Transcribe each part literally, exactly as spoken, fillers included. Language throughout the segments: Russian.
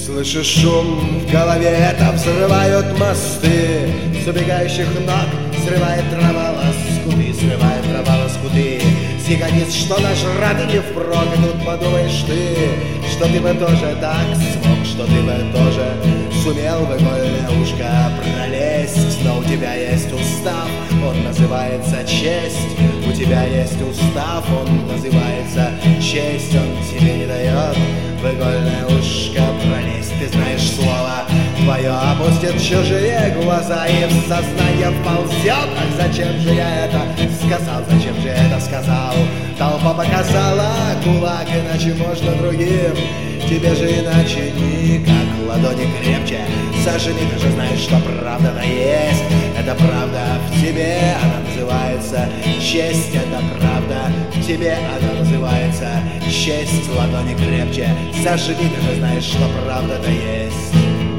Слышишь шум в голове, это взрывают мосты. С убегающих ног срывает трава лоскуты, срывает трава лоскуты. С ягодиц, что нажраты не впрок, и тут подумаешь ты, что ты бы тоже так смог, что ты бы тоже сумел в игольное ушко пролезть. Но у тебя есть устав, он называется честь. У тебя есть устав, он называется честь. Он тебе не дает в игольное ушко пролезть. Ты знаешь слово твое опустит чужие глаза, и в сознание вползет. Ах, зачем же я это сказал, зачем же я это сказал? Толпа показала кулак, иначе можно другим. Тебе же иначе никак, ладони крепче сожми. Ты же знаешь, что правда-то есть. Это правда в тебе, она называется честь. Это правда в тебе, она называется честь. Ладони крепче сожми. Ты же знаешь, что правда-то есть.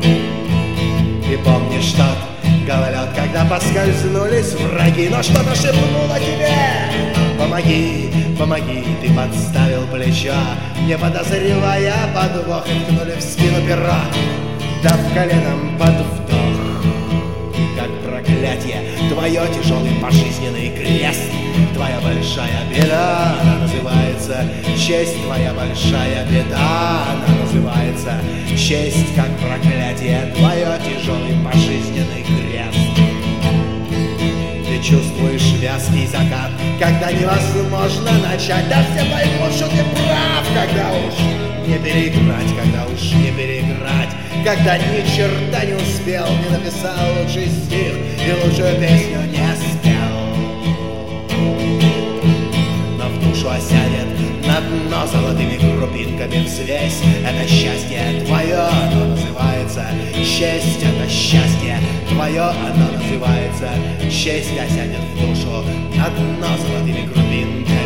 И помнишь тот гололед, когда поскользнулись враги, но что-то шепнуло тебе: помоги, помоги, ты подставил плечо, не подозревая подвох, и ткнули в спину перо, дав коленом под вдох. И как проклятие твое тяжелый пожизненный крест, твоя большая беда, она называется честь. Твоя большая беда, она называется честь. Как проклятие твое тяжелый пожизненный крест. Ты чувствуешь вязкий закат, когда невозможно начать. Да все поймут, что ты прав, когда уж не переиграть, когда уж не переиграть, когда ни черта не успел, не написал лучший стих и лучшую песню не спел. Но в душу осядет на дно золотыми крупинками взвесь. Это счастье твое, оно называется честь. Это счастье твое, оно называется честь. Осядет в душу на дно золотыми крупинками